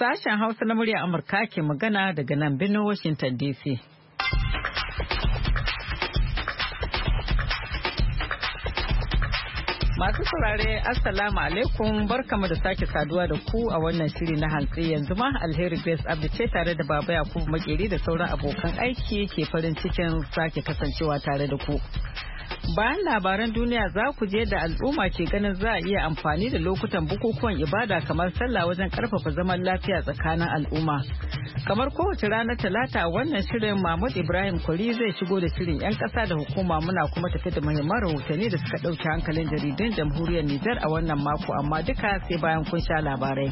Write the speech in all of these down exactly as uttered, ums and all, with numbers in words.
Sashen Hausa na murya Amurka ke magana daga nan birnin Washington D C. Masu saurare Assalamu alaikum, barkamu da sake saduwa da ku a wannan shiri na hantsi. Yanzu ma Alheri Grace Abdi ce tare da Baba Yakubu Makeri da sauran abokan aiki ke farin cikin sake kasancewa tare da ku. Bayan labaran duniya za ku je da al'umma ke ganin za a iya amfani da lokutan bukukuwan ibada kamar sallah wajen karfafa zaman lafiya tsakanin al'umma. Kamar kowace ranar Talata, wannan shirin Mahmud Ibrahim Kwari zai shigo da shirin 'yan ƙasa da hukuma, muna kuma tafi da muhimman rahotanni da suka ɗauki hankalin jaridun jamhuriyar Nijar a wannan mako, amma duka sai bayan kun sha labarai.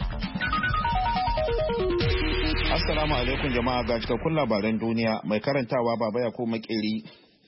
Assalamu alaikum jama'a, ga cikakkun labaran duniya mai karantawa Baba Yakubu Makeri.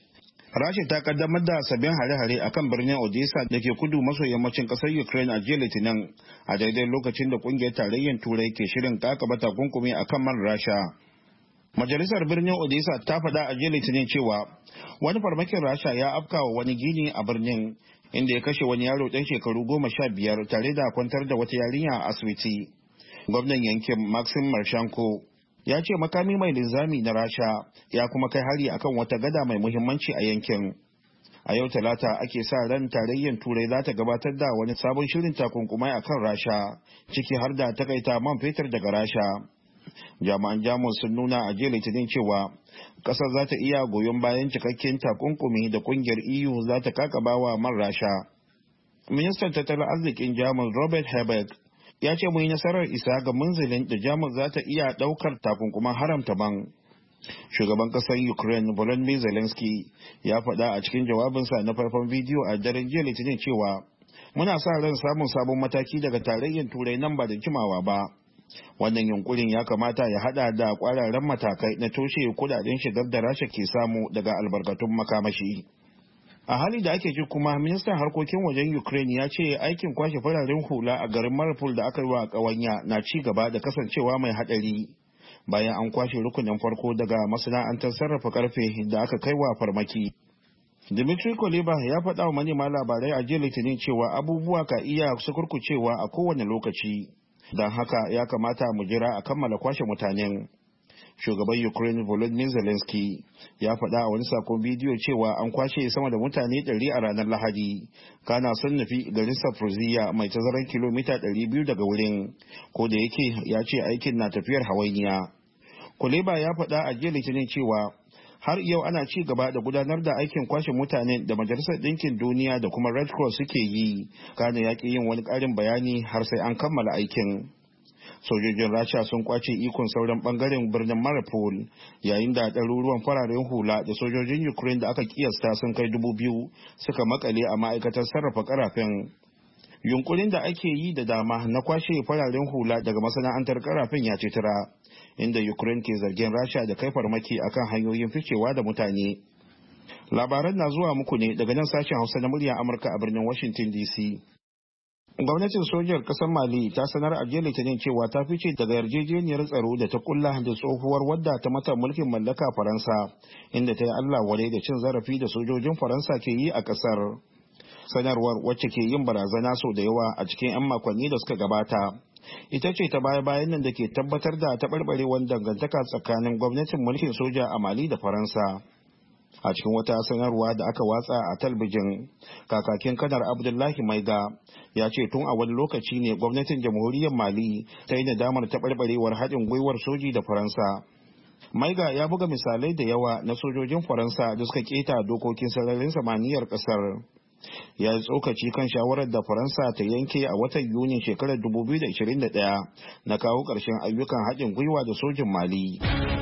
Rasha ta kaddamar da sabbin hare-hare a kan birnin Odessa da ke kudu maso yammacin kasar Ukraine a jiya Litinin, a daidai lokacin da kungiyar tarayyar Turai ke shirin kakaba takunkumi a kan man Rasha. Majalisar birnin Odessa ta faɗa a jiya Litinin cewa wani farmakin Rasha ya afkawa wani gini a birnin, inda ya kashe wani yaro ɗan shekaru goma sha biyar tare da kwantar da wata yarinya a asibiti. Gwamnan yankin Maxim Marshenko ya ce makami mai linzami na Rasha ya kuma kai hari akan wata gada mai muhimmanci a yankin. A yau Talata ake sa ran tarayyar Turai za ta gabatar da wani sabon shirin takunkumai akan Rasha, ciki har da takaita man fetur daga Rasha. Jami'an Jamus sun nuna a jiya Litinin cewa kasar za ta iya goyon bayan cikakken takunkumi da kungiyar E U za ta kakabawa man Rasha. Ministan tattalin arzikin Jamus Robert Habeck ya ce mu yi nasarar isa ga munzilin da Jamus za ta iya daukar takunkuman haramta man. Shugaban kasar Ukraine Volodymyr Zelensky ya faɗa a cikin jawabinsa na faifan bidiyo a daren jiya Litinin cewa muna sa ran samun sabon mataki daga tarayyar Turai nan ba da jimawa ba. Wannan yunkurin ya kamata ya hada da kwararren matakai na toshe kudaden shigar da Rasha ke samu daga albarkatun makamashi. A hali da ake ji kuma, ministan harkokin wajen Ukraine ya ce aikin kwashe fararen hula a garin Mariupol da aka yi wa ƙawanya na ci gaba da kasancewa mai haɗari bayan an kwashe rukunin farko daga masana'antar sarrafa karfe da aka kai wa farmaki. Dmitry Kuleba ya faɗa wa manema labarai a jiya Litinin cewa abubuwa ka iya sukurkucewa a kowane lokaci, don haka ya kamata mu jira a kammala kwashe mutanen. Shugaban Ukraine Volodymyr Zelensky ya faɗa a wani sakon bidiyo cewa an kwashe sama da mutane ɗari a ranar Lahadi, kana sun nufi garin Zaporizhzhia mai tazarar kilomita ɗari biyu daga wurin, ko da yake ya ce aikin na tafiyar hawainiya. Kuleba ya faɗa a jiya Litinin cewa har yau ana ci gaba da gudanar da aikin kwashe mutanen da Majalisar Ɗinkin Duniya da kuma Red Cross suke yi, kana ya ƙi yin wani ƙarin bayani har sai an kammala aikin. Sojojin Rasha sun kwace ikon sauran bangaren birnin Mariupol, yayin da ɗaruruwan fararen hula da sojojin Ukraine da aka kiyasta sun kai dubu biyu suka makale a ma'aikatar sarrafa karafen. Yunkurin da ake yi da dama na kwashe fararen hula daga masana'antar karafen ya ce tura, inda Ukraine ke zargin Rasha da kai farmaki akan hanyoyin ficewa da mutane. Labaran na zuwa muku ne daga nan sashen Hausa na murya Amurka a birnin Washington D C. Gwamnatin sojar ƙasar Mali ta sanar a jiya Litinin cewa ta fice daga yarjejeniyar tsaro da ta kulla da tsohuwar wadda ta mata mulkin mallaka Faransa, inda ta yi Allah wadai da cin zarafi da sojojin Faransa ke yi a ƙasar. Sanarwar, wacce ke yin barazana sau da yawa a cikin 'yan makonni da suka gabata, ita ce ta baya-bayan nan da ke tabbatar da taɓarɓarewar dangantaka tsakanin gwamnatin mulkin soja a Mali da Faransa. A cikin wata sanarwa da aka watsa a talbijin, kakakin kanar Abdullahi Maiga ya ce tun a wani lokaci ne gwamnatin jamhuriyar Mali ta yi nadamar taɓarɓarewar haɗin gwiwar soji da Faransa. Maiga ya buga misalai da yawa na sojojin Faransa da suka keta dokokin sararin samaniyar ƙasar. Ya yi tsokaci kan shawarar da Faransa ta yanke a watan Yuni shekarar dubu biyu da ashirin da ɗaya na kawo ƙarshen ayyukan haɗin gwiwa da sojin Mali.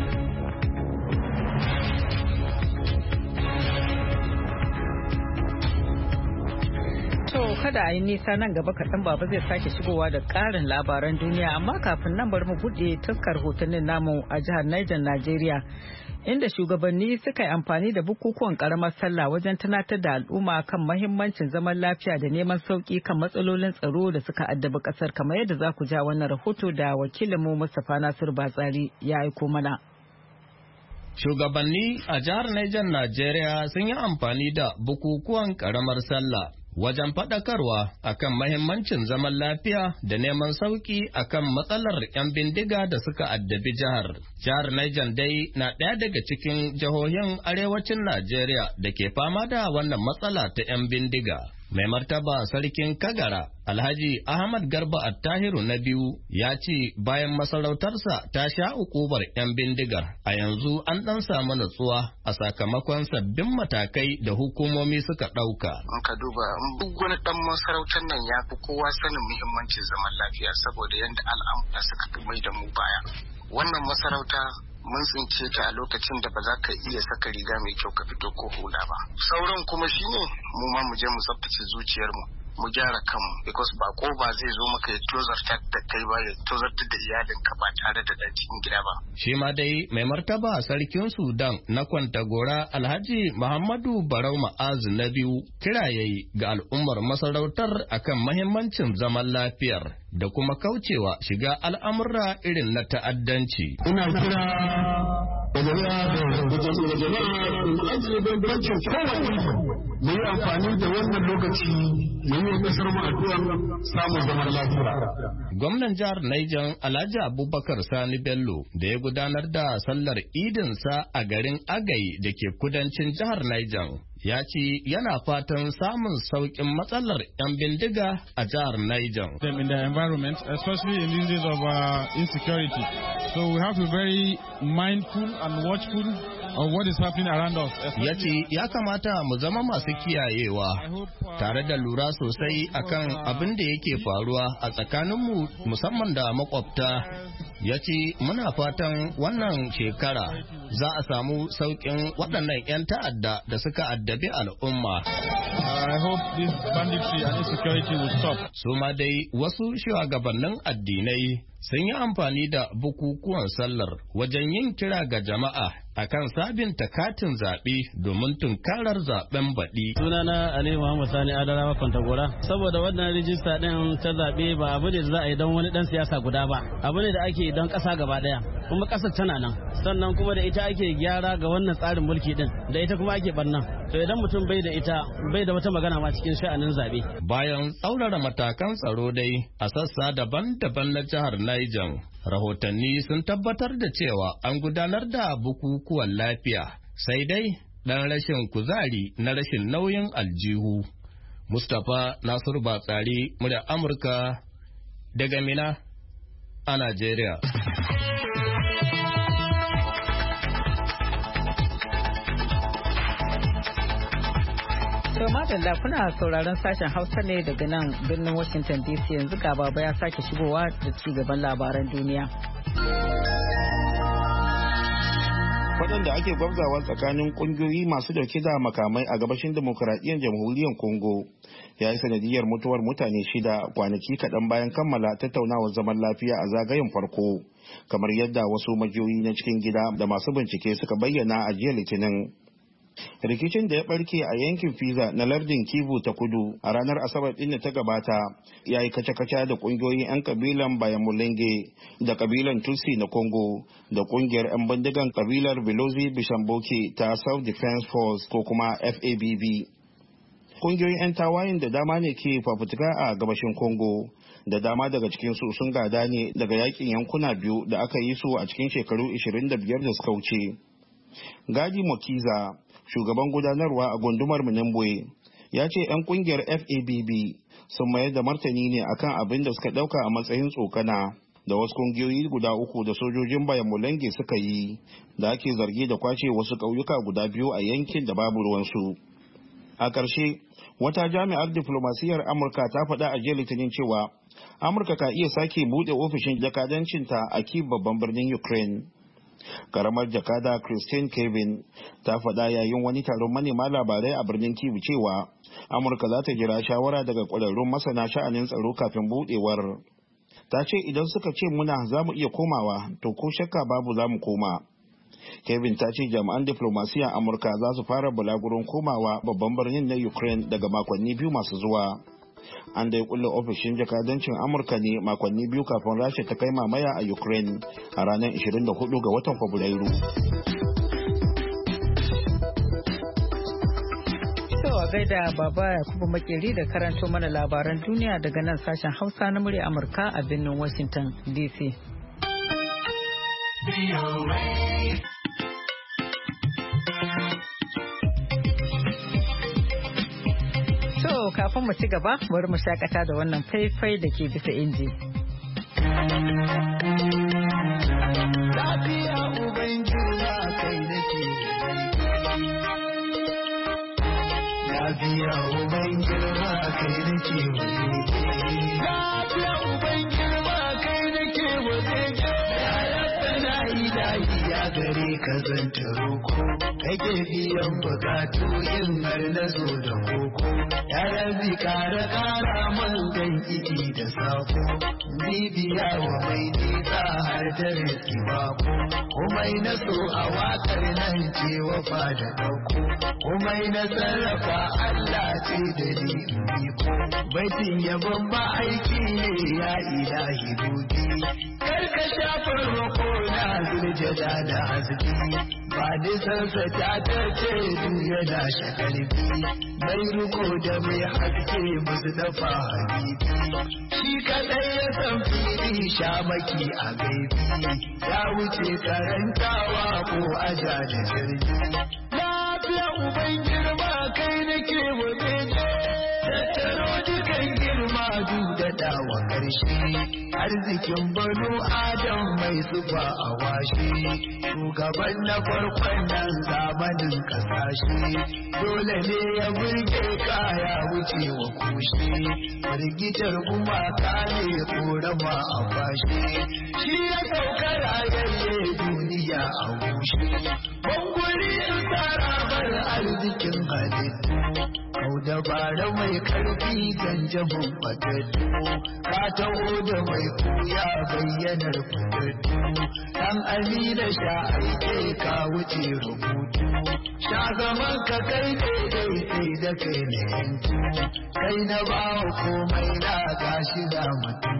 Kada a yi nisa, nan gaba kaɗan Baba zai sake shigowa da ƙarin labaran duniya, amma kafin nan bari mu buɗe taskar hotunan namu a jihar Niger, Najeriya, inda shugabanni suka yi amfani da bukukuwan ƙaramar sallah wajen tunatar da al'umma kan mahimmancin zaman lafiya da neman sauƙi kan matsalolin tsaro da suka addabi ƙasar, kamar yadda za ku ja wannan rahoto da wakilinmu Mustapha Nasir Batsari ya aiko mana. Shugabanni a jihar Niger, Najeriya sun yi amfani da bukukuwan ƙaramar sallah wajen faɗakarwa akan mahimmancin zaman lafiya da neman sauƙi akan matsalar 'yan bindiga da suka addabi jihar. Jihar Niger dai na ɗaya daga cikin jihohin arewacin Najeriya da ke fama da wannan matsala ta 'yan bindiga. Mai martaba sarkin Kagara, Alhaji Ahmad Garba Attahiru na biyu ya ce bayan masarautarsa ta sha ukubar 'yan bindigar, a yanzu an ɗan samu natsuwa a sakamakon sabbin matakai da hukumomi suka ɗauka. In ka duba duk wani ɗan masarautar nan ya fi kowa sanin muhimmancin zaman lafiya saboda yadda al'amura suka mai da mu baya. Wannan masarauta mun tsince ta a lokacin da ba za ka iya saka riga mai kyau ka fito ko hula ba. Sauran kuma shine mu ma mu je mu tsaftace zuciyarmu, mu gyara kanmu, because bako ba zai zo maka ya tozarta da kai ba, ya tozarta da iyalinka ba tare da dan cikin gida ba. Shi ma dai mai martaba sarkin Sudan na Kwantagora Alhaji Muhammadu Barau Ma'azu na biyu kira yayi ga al'ummar masarautar akan mahimmancin zaman lafiyar da kuma kaucewa shiga al'amura irin na ta'addanci. Ina kira da jama'a da jama'a da ajiye bambancin kowane mu yi amfani da wannan lokaci mu yi kasar mu addu'ar samun zaman lafiya. Gwamnan jihar Niger Alhaji Abubakar Sani Bello da ya gudanar da sallar idinsa a garin Agai da ke kudancin jihar Niger ya ce yana fatan samun sauƙin matsalar 'yan bindiga a jihar Niger. In the environment, especially in these days of uh, insecurity. So we have to be very mindful and watchful of what is happening around us. Ya ce ya kamata mu zama masu kiyayewa tare da lura sosai akan abin da yake faruwa a tsakaninmu musamman da makwabta. Ya ce muna fatan wannan shekara za a samu sauƙin waɗannan 'yan ta'adda da suka addabi al'umma. I hope this banditry and insecurity will stop. Su ma dai wasu shugabannin addinai sun yi amfani da bukukuwan sallar wajen yin kira ga jama'a akan sabinta katin zaɓe domin tunkarar zaɓen baɗi. Sunana Ali Muhammad Sani Adarawa Kwantagora. Saboda wannan rijista ɗin ta zaɓe ba abu ne za a yi don wani ɗan siyasa guda ba, abu ne da ake don ƙasa gaba ɗaya, kuma ƙasar tana nan, sannan kuma da ita ake gyara ga wannan tsarin mulki ɗin, da ita kuma ake ɓarnan. To idan mutum bai da ita bai da wata magana ma cikin sha'anin zaɓe. Bayan tsaurara matakan tsaro dai a sassa daban-daban na jihar Niger, rahotanni sun tabbatar da cewa an gudanar da bukukuwan lafiya, sai dai ɗan rashin kuzari na rashin nauyin aljihu. Mustapha Nasiru Batsari, murya Amurka daga Mina a Najeriya. To madalla kuna sauraron sashen Hausa ne daga nan birnin Washington D C. Yanzu ga baba ya sake shigowa da ci gaban labaran duniya. Waɗanda ake gwabzawa tsakanin ƙungiyoyi masu dauke da makamai a gabashin demokuraɗiyyar jamhuriyar Congo ya yi sanadiyar mutuwar mutane shida kwanaki kaɗan bayan kammala tattaunawar zaman lafiya a zagayen farko, kamar yadda wasu majiyoyi na cikin gida da masu bincike suka bayyana a jiya Litinin. Rikicin da ya barke a yankin Fiza na lardin Kivu ta kudu a ranar Asabar ɗin da ta gabata ya yi kace-kace da ƙungiyoyin 'yan kabilan Bayamulenge da kabilan Tutsi na Congo da ƙungiyar 'yan bindigan kabilar Bilozi Bishamboke ta South Defense Force ko kuma F A B B. Ƙungiyoyin 'yan tawayen da dama ne ke fafutuka a gabashin Congo, da dama daga cikinsu sun gada ne daga yakin yankuna biyu da aka yi su a cikin shekaru ashirin da biyar da suka wuce. Gadi Mokiza, shugaban gudanarwa a gundumar Minembwe, ya ce 'yan kungiyar F A B B sun mayar da martani ne akan abin da suka dauka a matsayin tsokana da wasu kungiyoyi guda uku da sojojin Bayamulenge suka yi da ake zargi da kwace wasu ƙauyuka guda biyu a yankin da babu ruwansu. A ƙarshe, wata jami'ar diflomasiyyar Amurka ta faɗa a jiya Litinin cewa Amurka ka iya sake buɗe ofishin jakadancinta a Kyiv babban birnin Ukraine. Karamar jakada Christine Kevin ta faɗa yayin wani taron manema labarai a birnin Kyiv cewa Amurka za ta jira shawara daga ƙwararrun masana sha'anin tsaro kafin buɗewar. Ta ce idan suka ce muna za mu iya komawa, to ko shakka babu za mu koma. Kevin ta ce jami'an diflomasiyyar Amurka za su fara bulaguron komawa babban birnin na Ukraine daga makonni biyu masu zuwa. An dai kulle ofishin jakadancin Amurka ne makonni biyu kafin Rasha ta kai mamaya a Ukraine a ranar ashirin da hudu ga watan Fabrairu. To a gaida Baba Yakubu Makeri da karanto mana labaran duniya daga nan sashen Hausa na murya Amurka a birnin Washington D C. To kafin mu ci gaba bari mu shakata da wannan faifai da ke bisa inji. Lafiya Ubangiji kai nake Lafiya Ubangiji kai nake Lafiya Ubangiji kai nake waje ya rabba ilahi ya gare ka zanta roko kake biyan bukatu in har na zo da koko ya rabbi kara kara man dan iki da sako bibiya wa mai nisa har da riski bako komai na so a wakar nan ce wafa da dauko komai na sarrafa Allah ce da ni iko baitin yabon ba aiki ne ya ilahi dubi karka shafar roko na zuljada da hazbi ba nisansa ta ta ce duya da shakarfi mai ruko da mai haske musu dafa habibi shi kadai ya san fili shamaki a gaibi ya wuce karantawa ko aja da jirgi lafiya uban girma kai nake waje tattaro dukan girma duk da dawa karshe arzikin banu adam mai zuba a washe shugaban na farkon nan zamanin kasashe dole ne ya burge kaya wuce wa kushe firgitar gumaka ne korama a fashe shi ya sauka rayayye duniya a gushe banguri in tsara bar arzikin halittu kau dabara mai karfi ganjamin fatattu ka taho da mai kuya bayyanar fatattu dan amina sha aike ka wuce rubutu sha zaman ka kai daidai sai da kai ne yanzu kai na ba komai na gashi da mutum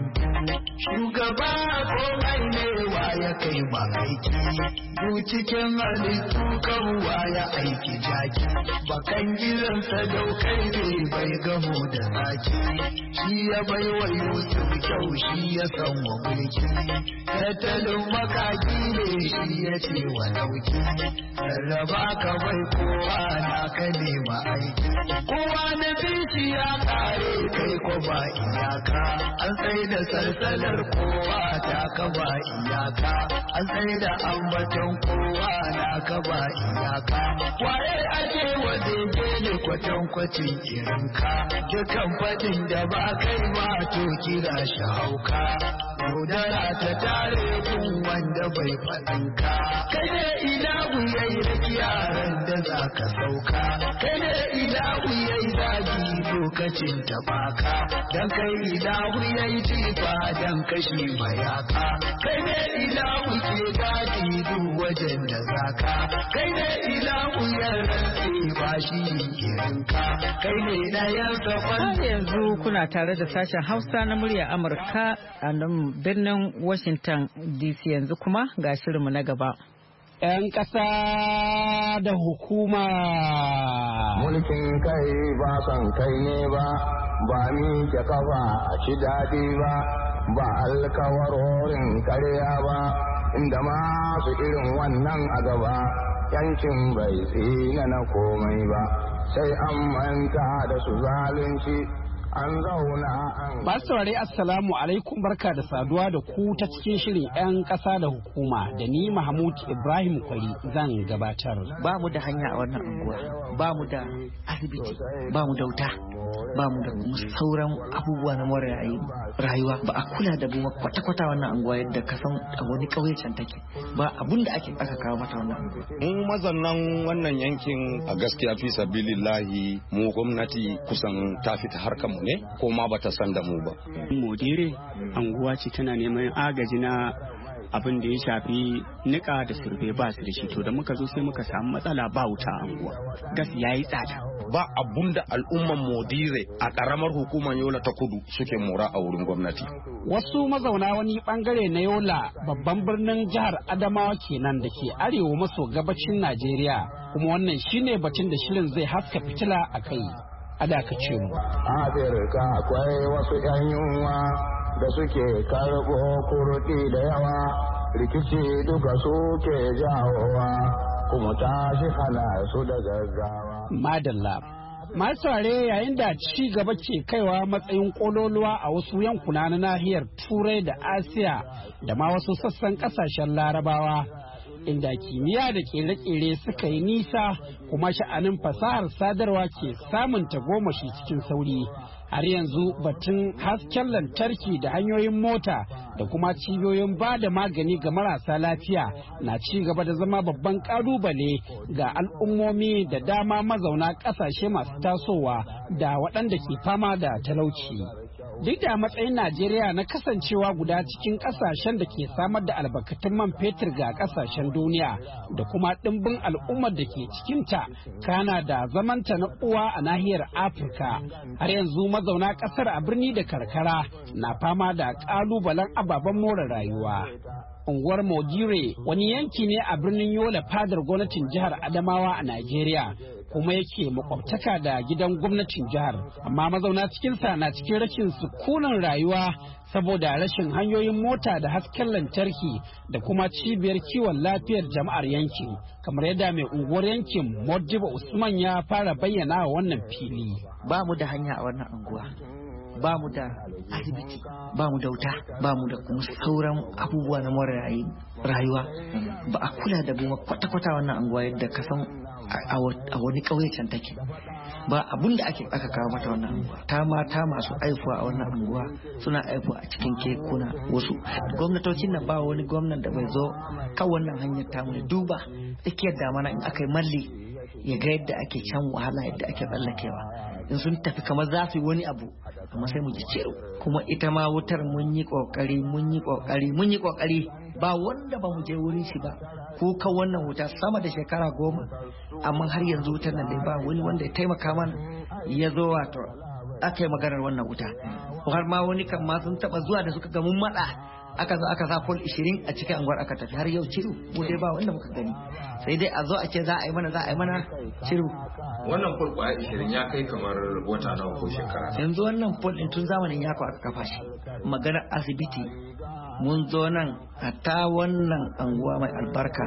shugaba komai ne ya kai ma aiki du cikin halittu kan ya aiki jaki bakan gidansa daukai ne bai gamo da zaki shi ya bai wa Yusuf kyau shi ya san wa mulki tattalin makaki ne shi ya ce wa dauki rarraba ka bai kowa na ka nema aiki kowa na bishi ya kare kai ko ba iyaka an sai da sarsalar kowa ta ka ba iyaka an sai da ambaton kowa na ka ba iyaka waye ake wanda ke ne kwatankwacin irinka dukan fadin da ba kai ma to kira shi hauka yaudara ta tare kun wanda bai faɗinka kai ne ilahu yayi raki yaran da za ka sauka kai ne ilahu yayi zagi lokacin tabaka dan kai ilahu yayi jifa dan kashi mayaka kai ne ilahu ke gadi duk wajen da zaka kai ne ilahu ya rantsi ba shi irinka kai ne ɗayan safan yanzu kuna tare da sashen Hausa na murya Amurka a nan birnin Washington D C yanzu kuma ga shirinmu na gaba. 'Yan ƙasa da hukuma. Mulkin kai ba son kai ne ba, ba ni ke kafa a ci daɗi ba, ba alkawarorin karya ba, inda masu irin wannan a gaba, yankin bai tsina na komai ba, sai an manta da su zalunci. Masu saurari Assalamu alaikum, barka da saduwa da ku ta cikin shirin 'yan ƙasa da hukuma da ni Mahmud Ibrahim Kwari zan gabatar. Ba mu da hanya a wannan unguwa, ba mu da asibiti, ba mu da wuta, ba mu da sauran abubuwa na more rayuwa, ba a kula da mu kwata-kwata wannan unguwa yadda ka san a wani ƙauye can take, ba abun da ake aka kawo mata wannan unguwa. Mu mazannan wannan yankin a gaskiya fi sabilillahi mu gwamnati kusan ta fita harkar mu ne ko ma bata san da mu ba. Modire anguwa ce tana neman agaji na abin da ya shafi nika da surfe ba su da shi, to da muka zo sai muka samu matsala ba wuta a anguwa, gas yayi tsada. Ba abun da al'umman Modire a karamar hukumar Yola ta Kudu suke mora a wurin gwamnati. Wasu mazauna wani bangare na Yola babban birnin jihar Adamawa kenan da ke arewa maso gabacin Najeriya, kuma wannan shine batun da shirin zai haska fitila a kai. A dakace mu. Afirka akwai wasu 'yan yunwa da suke karɓo kurɗi da yawa, rikici duka suke jawowa, kuma tashi hana su da gaggawa. Madalla. Masu saurare yayin da ci gaba ke kaiwa matsayin kololuwa a wasu yankuna na nahiyar Turai da Asiya da ma wasu sassan kasashen Larabawa, inda kimiyya da kere-kere suka yi nisa kuma sha'anin fasahar sadarwa ke samun tagomashi cikin sauri. Har yanzu batun hasken lantarki da hanyoyin mota da kuma cibiyoyin ba da magani ga marasa lafiya na ci gaba da zama babban kalubale ga al'ummomi da dama mazauna ƙasashe masu tasowa da waɗanda ke fama da talauci. Duk da matsayin Najeriya na kasancewa guda cikin kasashen da ke samar da albarkatun man fetur ga kasashen duniya da kuma ɗimbin al'ummar da ke cikinta, kana da zamanta na uwa a nahiyar Afirka, har yanzu mazauna ƙasar a birni da karkara na fama da ƙalubalen ababen more rayuwa. Unguwar Mogire wani yanki ne a birnin Yola fadar gwamnatin jihar Adamawa a Najeriya, kuma yake makwabtaka da gidan gwamnatin jihar, amma mazauna cikinsa na cikin rashin sukunin rayuwa saboda rashin hanyoyin mota da hasken lantarki da kuma cibiyar kiwon lafiyar jama'ar yankin, kamar yadda mai unguwar yankin Modibo Usman ya fara bayyana wa wannan fili. Ba mu da hanya a wannan unguwa, ba mu da asibiti, ba mu da wuta, ba mu da kuma sauran abubuwa na more rayuwa. Ba a kula da mu kwata-kwata wannan unguwa yadda ka san a wani ƙauye can take. Ba abun da ake aka kawo mata wannan unguwa. Ta mata masu aifuwa a wannan unguwa suna aifuwa a cikin kekuna. Wasu gwamnatocin nan ba wani gwamnan da bai zo kan wannan hanyar tamu ne duba tsakiyar damana in aka yi malli ya ga yadda ake can wahala, yadda ake tsallakewa. In sun tafi kamar za su yi wani abu amma sai mu ji ciro. Kuma ita ma wutar mun yi kokari mun yi kokari mun yi kokari ba wanda ba mu je wurin shi ba, ko ka wannan wuta sama da shekara goma, amma har yanzu wutar nan dai ba wani wanda ya taimaka mana ya zo wato aka yi maganar wannan wuta. Har ma wani kan ma sun taba zuwa da suka ga mun matsa aka zo aka sa pol ishirin a cikin anguwar aka tafi, har yau ciru mu dai ba wanda muka gani, sai dai a zo a ce za a yi mana za a yi mana ciru. Wannan pol kwaya ishirin ya kai kamar wata nawa ko shekara? Yanzu wannan pol din tun zamanin yako aka kafa shi. Maganar asibiti mun zo nan hatta wannan anguwa mai albarka,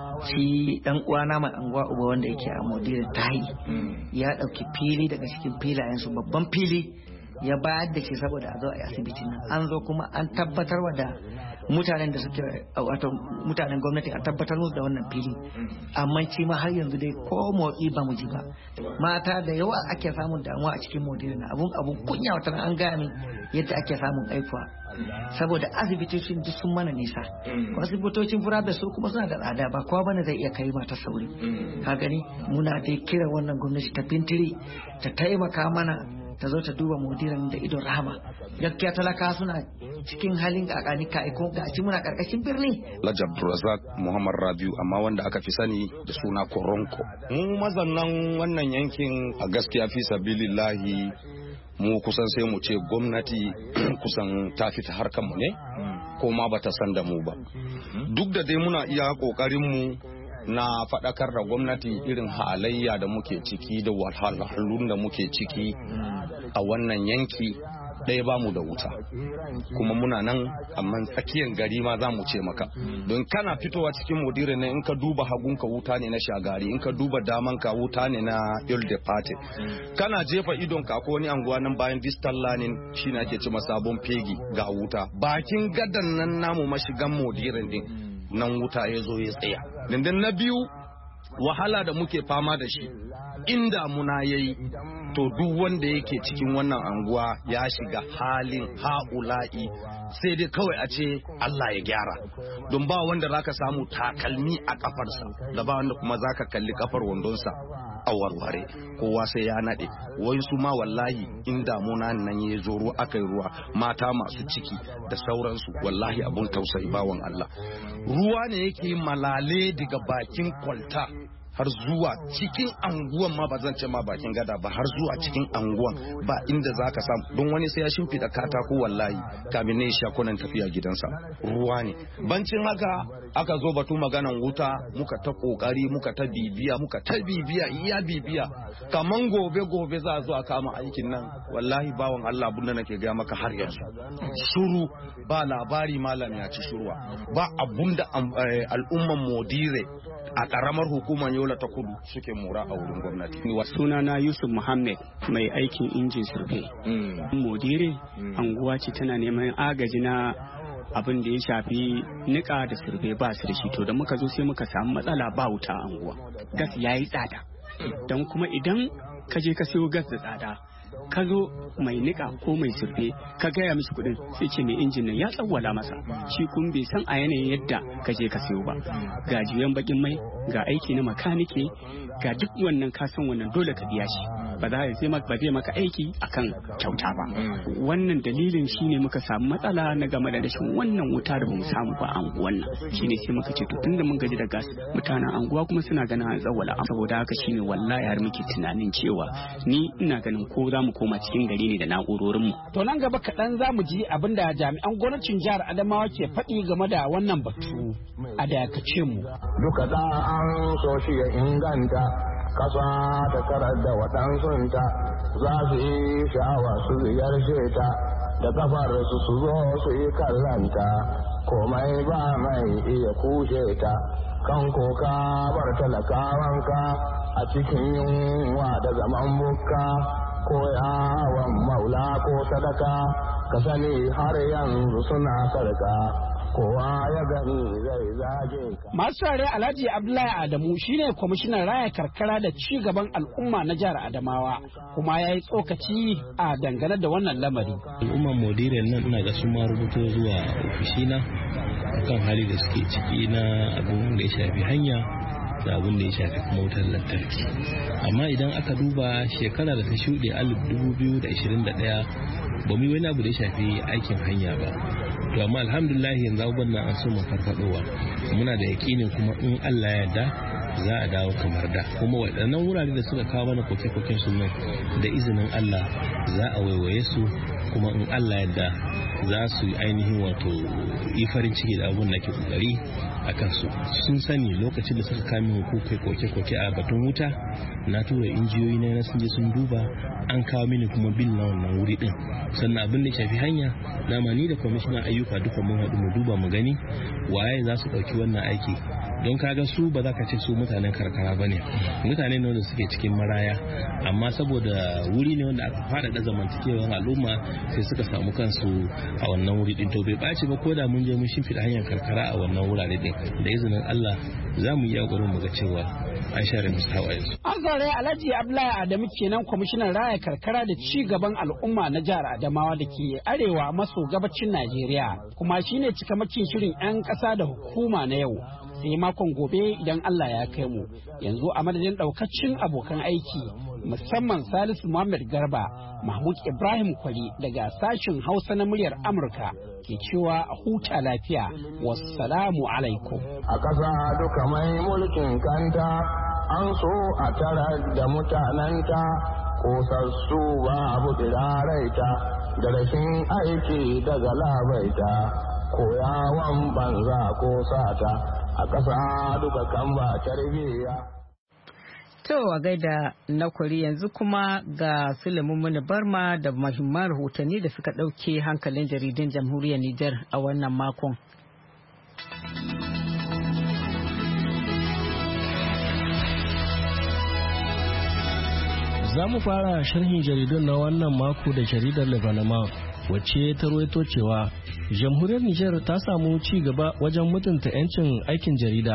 shi dan uwana mai anguwa uba wanda yake a Modire tayi ya dauki fili daga cikin filayen su, babban fili ya bayar da shi saboda a zo a yi asibiti nan. An zo kuma an tabbatarwa da mutanen da suke wato mutanen gwamnati an tabbatar musu da wannan fili, amma shi ma har yanzu dai ko motsi ba mu ji ba. Mata da yawa ake samun damuwa a cikin Modire na abun abun kunya, wata an gaya min yadda ake samun aifuwa saboda asibitocin duk sun mana nisa. Asibitocin fura da su kuma suna da tsada, ba kowa bane zai iya kai mata sauri. Ka gani muna dai kira wannan gwamnati ta fintiri ta taimaka mana, ta zo ta duba Modiren da idon rahama. Gaskiya talaka suna cikin halin kakani ka iko ga ci muna karkashin birni. Lajab Razak Muhammad Rabiu, amma wanda aka fi sani da suna Koronko. Mu mazannan wannan yankin a gaskiya fi sabilillahi mu kusan sai mu ce gwamnati kusan ta fita harkar mu ne, ko ma bata san da mu ba. Duk da dai muna iya kokarin mu na faɗakar da gwamnati irin halayya da muke ciki da wahalhalun da muke ciki a wannan yanki. Ɗaya ba mu da wuta, kuma muna nan amma tsakiyar gari ma za mu ce maka, don kana fitowa cikin Modire ne in ka duba hagunka wuta ne na Shagari, in ka duba damanka wuta ne na Ilde Pate, kana jefa idon ka ko wani anguwa nan bayan distal lanin shi ne ake ce sabon fegi ga wuta, bakin gadan nan namu mashigan Modire din nan wuta ya zo ya tsaya. Dindin na biyu wahala da muke fama da shi inda muna yayi to duk wanda yake cikin wannan anguwa ya shiga halin ha'ula'i sai dai kawai a ce Allah ya gyara don ba wanda zaka samu takalmi a kafarsa da ba wanda kuma zaka kalli kafar wandonsa a warware kowa sai ya nade wai su ma wallahi in damuna nan ya zo ruwa akai ruwa mata masu ciki da sauransu wallahi abun tausayi bawan Allah ruwa ne yake malale daga bakin kwalta har zuwa cikin anguwan ma ba zan ce ma bakin gada ba har zuwa cikin anguwan ba inda za ka samu don wani sai ya shimfiɗa katako wallahi kamin ne ya kunan tafiya gidansa ruwa ne bancin haka aka zo batu maganan wuta muka ta kokari muka ta bibiya muka ta bibiya iya bibiya kaman gobe gobe za a zo a kama aikin nan wallahi bawan Allah abun da nake gaya maka har yanzu shuru ba labari malam ya ci shuruwa ba abun da al'umman modire a karamar hukumar Yola ta Kudu suke mura a wurin gwamnati. Sunana Yusuf Muhammad mai aikin injin survey. Modire anguwa ce tana neman agaji na abin da ya shafi nika da survey ba su da shi to da muka zo sai muka samu matsala ba wuta a anguwa. Gas yayi tsada. Don kuma idan ka je ka siyo gas da tsada ka zo mai nika ko mai surfe ka gaya mishi kudin sai ce mai injin nan ya tsawwala masa shi kun bai san a yanayin yadda ka je ka sayo ba ga juyan bakin mai ga aiki na makanike ga duk wannan ka san wannan dole ka biya shi ba za a ba zai maka aiki akan kyauta ba wannan dalilin shine muka samu matsala na game da rashin wannan wuta da bamu samu ba a anguwan nan shine sai muka ce to tunda mun gaji da gas mutanen anguwa kuma suna ganin an tsawwala saboda haka shine wallahi har muke tunanin cewa ni ina ganin ko za mu koma cikin gari ne da na'urorin mu to nan gaba kaɗan za mu ji abin da jami'an gwamnatin jihar Adamawa ke faɗi game da wannan batu a dakace mu duka da an so shi ya inganta kasa ta karar da waɗansunta za su yi sha'awa su ziyarce ta da kafar su su zo su yi kallanta komai ba mai iya kushe ta kan koka bar talakawanka a cikin yunwa da zaman bukka ko yawon maula ko sadaka ka sani har yanzu suna sarka kowa ya gani zai zage ka. Masu tare Alhaji Abdullahi Adamu shine kwamishinan raya karkara da ci gaban al'umma na jihar Adamawa kuma ya yi tsokaci a dangane da wannan lamari. Al'umman Modire nan ina ga sun ma rubuto zuwa ofishina akan hali da suke ciki na abin da ya shafi hanya da abin da ya shafi kuma wutar lantarki. Amma idan aka duba shekara da ta shuɗe alif dubu biyu da ashirin da ɗaya ba mu yi wani abu da ya shafi aikin hanya ba. To amma alhamdulillah yanzu abubuwan nan an so mu farfadowa muna da yakinin kuma in Allah ya yarda za a dawo kamar da kuma waɗannan wurare da suka kawo mana koke-koken su nan da izinin Allah za a waiwaye su kuma in Allah ya yarda za su yi ainihin wato yi farin ciki da abun da ke kokari a kansu sun sani lokacin da suka kame hukukai koke-koke a batun wuta na tura injiyoyi na na sun je sun duba an kawo mini kuma bil na wannan wuri din sannan abin da ya shafi hanya dama ni da kwamishinan ayyuka duka mun haɗu mu duba mu gani waye za su ɗauki wannan aiki don kaga su ba za ka ce su mutanen karkara ba ne mutane ne wanda suke cikin maraya amma saboda wuri ne wanda aka faɗaɗa zamantakewar al'umma sai suka samu kansu a wannan wuri din to bai ɓaci ba ko da mun je mun shimfiɗa hanyar karkara a wannan wurare din da izinin Allah za mu yi yaƙurin mu ga cewa an share musu hawayensu. An zare Alhaji Abdullahi Adamu kenan kwamishinan raya karkara da ci gaban al'umma na jihar Adamawa da ke arewa maso gabacin Najeriya kuma shine cikamakin shirin 'yan ƙasa da hukuma na yau. Sai makon gobe idan Allah ya kai mu yanzu a madadin daukacin abokan aiki musamman Salisu Muhammad Garba Mahmud Ibrahim Kwali daga sashen Hausa na muryar Amurka ke cewa a huta lafiya wassalamu alaikum a ƙasa duka mai mulkin kanta an so a tara da mutananta kosassu ba abu tsiraraita da rashin aiki daga labaita koyawan banza ko sata a ƙasa duka kan ba tarbiyya. To a gaida na kwari yanzu kuma ga Suleiman Muni Barma da mahimman rahotanni da suka ɗauke hankalin jaridun jamhuriyar Nijar a wannan makon. Za mu fara sharhin jaridun na wannan mako da jaridar Lebanama wacce ta rawaito cewa jamhuriyar Nijar ta samu ci gaba wajen mutunta 'yancin aikin jarida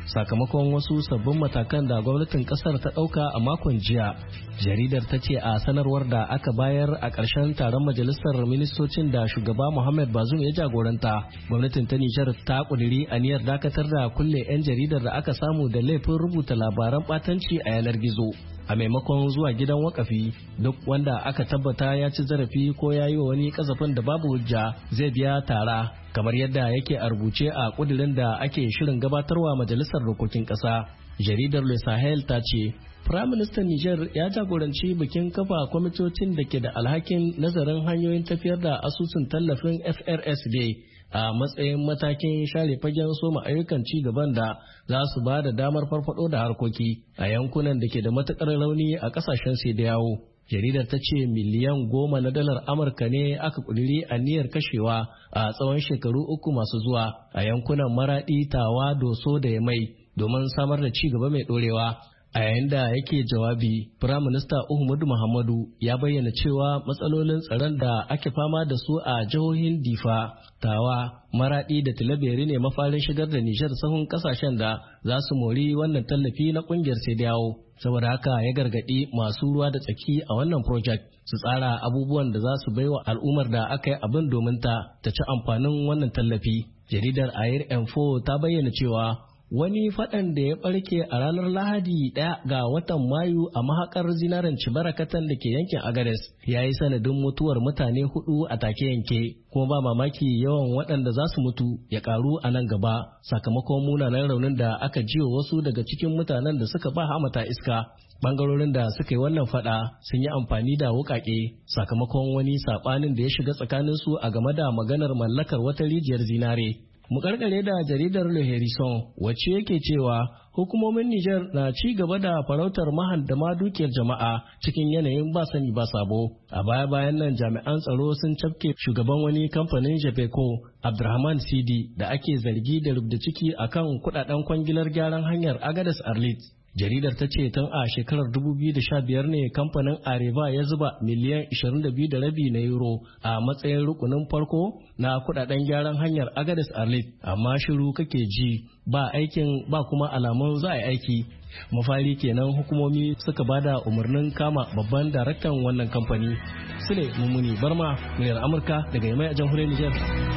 sakamakon wasu sabbin matakan da gwamnatin kasar ta ɗauka a makon jiya. Jaridar ta ce a sanarwar da aka bayar a ƙarshen taron majalisar ministocin da shugaba Muhammad Bazoum ya jagoranta, gwamnatin ta Nijar ta ƙudiri aniyar dakatar da kulle 'yan jaridar da aka samu da laifin rubuta labaran ɓatanci a yanar gizo. A maimakon zuwa gidan wakafi, duk wanda aka tabbata ya ci zarafi ko ya yi wa wani kasafin da babu hujja zai biya tara, kamar yadda yake a rubuce a kudirin da ake shirin gabatarwa majalisar dokokin ƙasa. Jaridar Le Sahel ta ce, Firaministan Nijar ya jagoranci bikin kafa kwamitocin da ke da alhakin nazarin hanyoyin tafiyar da asusun tallafin F R S D a matsayin matakin share fagen soma ayyukan ci gaban da za su ba da damar farfado da harkoki a yankunan da ke da matukar rauni a kasashen sai da yawo. Jaridar ta ce miliyan goma na dalar Amurka ne aka kuduri aniyar kashewa a tsawon shekaru uku masu zuwa a yankunan Maradi, Tawa, Doso da Yamai domin samar da ci gaba mai dorewa. A yayin da yake jawabi, Firaminista Uhumudu Muhammadu ya bayyana cewa matsalolin tsaron da ake fama da su a jihohin Difa, Tawa, Maradi da Tilaberi ne mafarin shigar da Nijar sahun kasashen da za su mori wannan tallafi na kungiyar Sediyawo. Saboda haka ya gargadi masu ruwa da tsaki a wannan project su tsara abubuwan da za su baiwa al'ummar da aka yi abin domin ta ta ci amfanin wannan tallafi. Jaridar Air Info ta bayyana cewa wani faɗan da ya ɓarke a ranar Lahadi ɗaya ga watan Mayu a mahakar zinaren Cibarakatan da ke yankin Agades ya yi sanadin mutuwar mutane hudu a take yanke, kuma ba mamaki yawan waɗanda za su mutu ya ƙaru a nan gaba sakamakon munanan raunin da aka jiwa wasu daga cikin mutanen da suka ba hamata iska. Bangarorin da suka yi wannan fada sun yi amfani da wukake sakamakon wani saɓanin da ya shiga tsakaninsu a game da maganar mallakar wata rijiyar zinare. Mu karkare da jaridar Le Harrison wacce yake cewa hukumomin Nijar na ci gaba da farautar mahandama dukiyar jama'a cikin yanayin ba sani ba sabo. A baya-bayan nan jami'an tsaro sun cafke shugaban wani kamfanin Jefeco Abdurrahman Sidi da ake zargi da rubda ciki akan kudaden kwangilar gyaran hanyar Agadas Arlit. Jaridar ta ce tun a shekarar dubu biyu da sha biyar ne kamfanin Areva ya zuba miliyan ashirin da biyu da rabi na euro a matsayin rukunin farko na kudaden gyaran hanyar Agadez Arlit, amma shiru kake ji ba aikin ba kuma alamun za a yi aiki. Mafari kenan hukumomi suka bada umarnin kama babban daraktan wannan kamfani. Sule Mumuni Barma, muryar Amurka daga Yamai a jamhuriyar Nijar.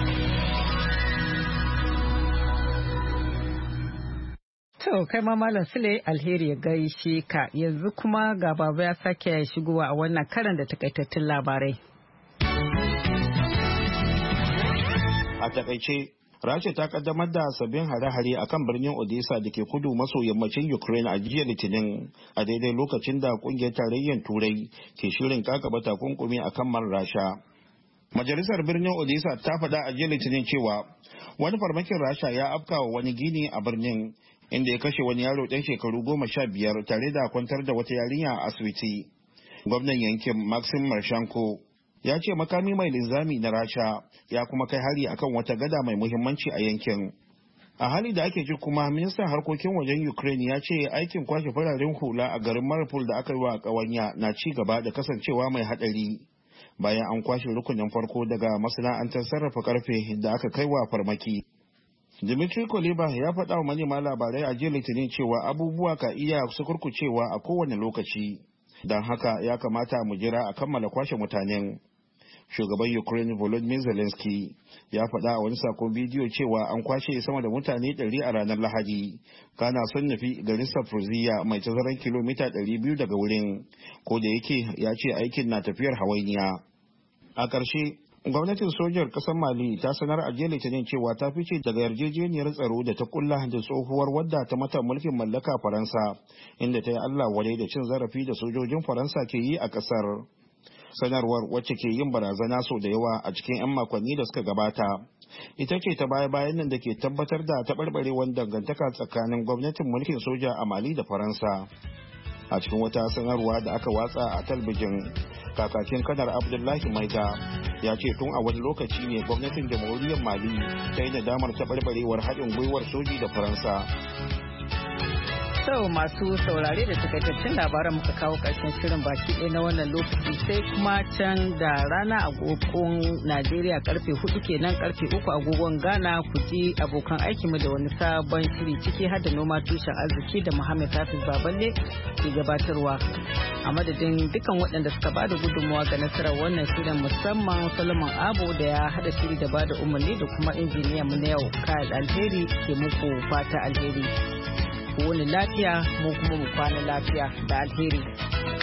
To kai ma Malam Sule alheri ya gaishe ka, yanzu kuma ga baba ya sake shigowa a wannan karan da takaitattun labarai. A takaice, Rasha ta kaddamar da sabbin hare-hare a kan birnin Odessa da ke kudu maso yammacin Ukraine a jiya Litinin a daidai lokacin da kungiyar tarayyar Turai ke shirin kakaba takunkumi a kan man Rasha. Majalisar birnin Odessa ta faɗa a jiya Litinin cewa wani farmakin Rasha ya afkawa wani gini a birnin inda ya kashe wani yaro ɗan shekaru goma sha biyar tare da kwantar da wata yarinya a asibiti. Gwamnan yankin Maxim Marshenko ya ce makami mai linzami na Rasha ya kuma kai hari akan wata gada mai muhimmanci a yankin. A hali da ake ji kuma ministan harkokin wajen Ukraine ya ce aikin kwashe fararen hula a garin Mariupol da aka yi wa ƙawanya na ci gaba da kasancewa mai haɗari bayan an kwashe rukunin farko daga masana'antar sarrafa karfe da aka kai wa farmaki. Dmitry Kuleba ya faɗa wa manema labarai a jiya Litinin cewa abubuwa ka iya su kurkucewa a kowane lokaci, don haka ya kamata mu jira a kammala kwashe mutanen. Shugaban Ukraine Volodymyr Zelensky ya faɗa a wani sakon bidiyo cewa an kwashe sama da mutane ɗari a ranar Lahadi, kana son nufi garin Zaporizhzhia mai tazaran kilomita ɗari biyu daga wurin, ko da yake ya ce aikin na tafiyar hawainiya. A ƙarshe, gwamnatin sojar ƙasar Mali ta sanar a jiya Litinin cewa ta fice daga yarjejeniyar tsaro da ta kulla da tsohuwar wadda ta mata mulkin mallaka Faransa, inda ta yi Allah wadai da cin zarafi da sojojin Faransa ke yi a ƙasar. Sanarwar, wacce ke yin barazana sau da yawa a cikin 'yan makonni da suka gabata, ita ce ta baya-bayan nan da ke tabbatar da taɓarɓarewar dangantaka tsakanin gwamnatin mulkin soja a Mali da Faransa. A cikin wata sanarwa da aka watsa a talbijin, kakakin kanar Abdullahi Maiga ya ce tun a wani lokaci ne gwamnatin jamhuriyar Mali ta yi nadamar taɓarɓarewar haɗin gwiwar soji da Faransa. sau masu saurare da takaitattun labaran muka kawo ƙarshen shirin baki ɗaya na wannan lokaci sai kuma can da rana agogon Najeriya karfe hudu kenan karfe uku agogon Ghana ku ji abokan aikinmu da wani sabon shiri ciki har da noma tushen arziki da Muhammad Hafiz Baballe ke gabatarwa. A madadin dukan waɗanda suka bada gudunmawa ga nasarar wannan shirin musamman Solomon Abo da ya haɗa shiri da bada umarni da kuma injiniya mu na yau Kyle Alheri ke muku fata alheri. Wani lafiya mu kuma mu kwana lafiya da alheri.